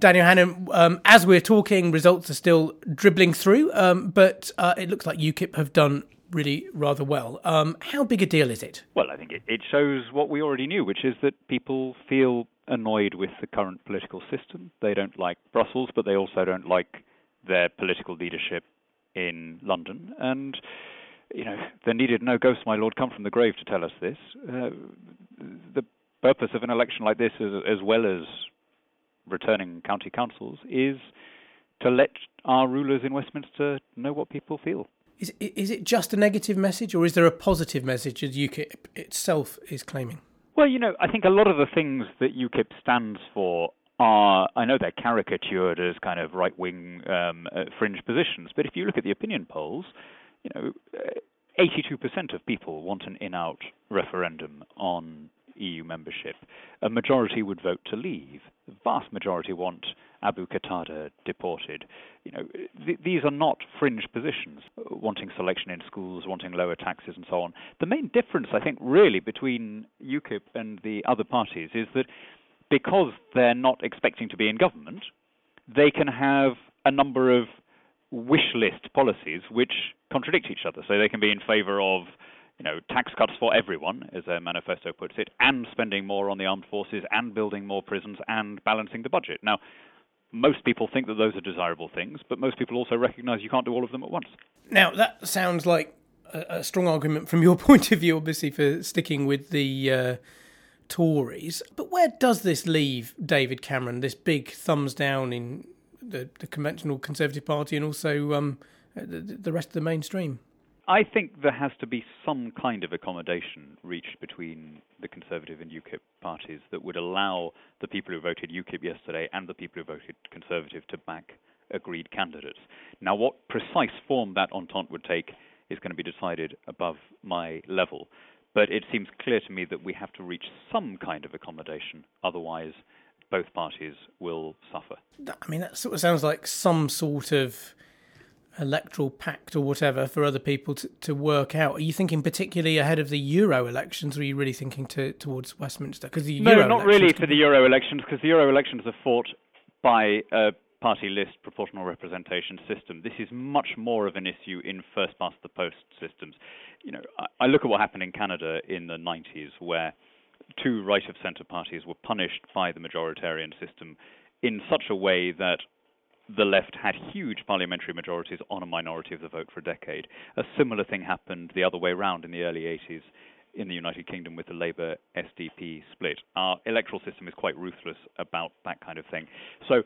Daniel Hannan, as we're talking, results are still dribbling through, but it looks like UKIP have done really rather well. How big a deal is it? Well, I think it shows what we already knew, which is that people feel annoyed with the current political system. They don't like Brussels, but they also don't like their political leadership in London. And, there needed no ghost, my lord, come from the grave to tell us this. The purpose of an election like this, as well as returning county councils, is to let our rulers in Westminster know what people feel. Is it just a negative message, or is there a positive message as UKIP itself is claiming? Well, I think a lot of the things that UKIP stands for are, I know they're caricatured as kind of right-wing fringe positions, but if you look at the opinion polls, 82% of people want an in-out referendum on EU membership. A majority would vote to leave. The vast majority want Abu Qatada deported. These are not fringe positions, wanting selection in schools, wanting lower taxes and so on. The main difference, I think, really between UKIP and the other parties is that because they're not expecting to be in government, they can have a number of wish list policies which contradict each other. So they can be in favour of tax cuts for everyone, as their manifesto puts it, and spending more on the armed forces, and building more prisons, and balancing the budget. Now, most people think that those are desirable things, but most people also recognise you can't do all of them at once. Now, that sounds like a strong argument from your point of view, obviously, for sticking with the Tories. But where does this leave David Cameron, this big thumbs down in the conventional Conservative Party and also the rest of the mainstream? I think there has to be some kind of accommodation reached between the Conservative and UKIP parties that would allow the people who voted UKIP yesterday and the people who voted Conservative to back agreed candidates. Now, what precise form that entente would take is going to be decided above my level, but it seems clear to me that we have to reach some kind of accommodation, otherwise both parties will suffer. I mean, that sort of sounds like some sort of electoral pact or whatever for other people to work out. Are you thinking particularly ahead of the Euro elections, or are you really thinking towards Westminster? No, not really for the Euro elections, because the Euro elections are fought by a party list proportional representation system. This is much more of an issue in first-past-the-post systems. I look at what happened in Canada in the 90s, where two right-of-centre parties were punished by the majoritarian system in such a way that the left had huge parliamentary majorities on a minority of the vote for a decade. A similar thing happened the other way round in the early 80s in the United Kingdom with the Labour-SDP split. Our electoral system is quite ruthless about that kind of thing. So,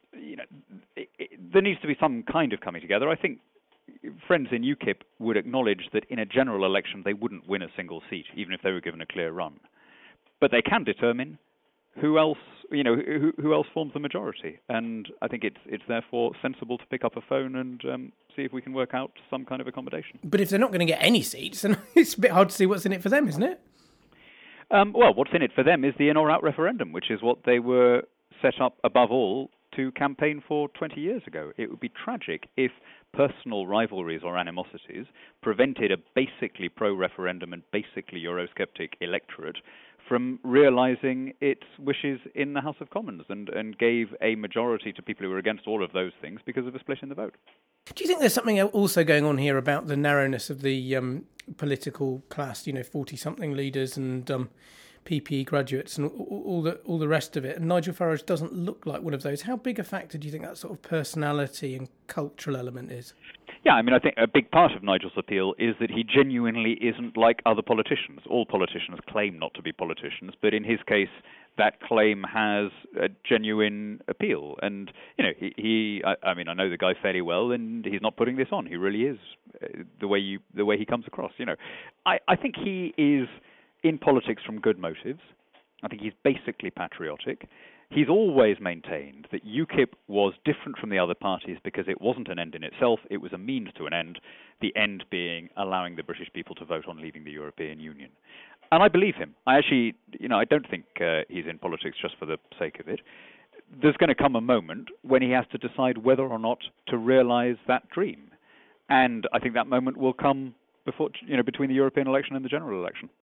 there needs to be some kind of coming together. I think friends in UKIP would acknowledge that in a general election they wouldn't win a single seat, even if they were given a clear run. But they can determine who else forms the majority, and I think it's therefore sensible to pick up a phone and see if we can work out some kind of accommodation. But if they're not going to get any seats, then it's a bit hard to see what's in it for them, isn't it? Well, what's in it for them is the in or out referendum, which is what they were set up above all to campaign for 20 years ago. It would be tragic if personal rivalries or animosities prevented a basically pro-referendum and basically Eurosceptic electorate from realising its wishes in the House of Commons and gave a majority to people who were against all of those things because of a split in the vote. Do you think there's something also going on here about the narrowness of the political class, 40-something leaders and PPE graduates and all the rest of it? And Nigel Farage doesn't look like one of those. How big a factor do you think that sort of personality and cultural element is? Yeah, I mean, I think a big part of Nigel's appeal is that he genuinely isn't like other politicians. All politicians claim not to be politicians, but in his case, that claim has a genuine appeal. And, I know the guy fairly well, and he's not putting this on. He really is the way he comes across. I think he is in politics from good motives. I think he's basically patriotic. He's always maintained that UKIP was different from the other parties because it wasn't an end in itself, it was a means to an end, the end being allowing the British people to vote on leaving the European Union. And I believe him. I actually, I don't think he's in politics just for the sake of it. There's going to come a moment when he has to decide whether or not to realise that dream. And I think that moment will come between the European election and the general election.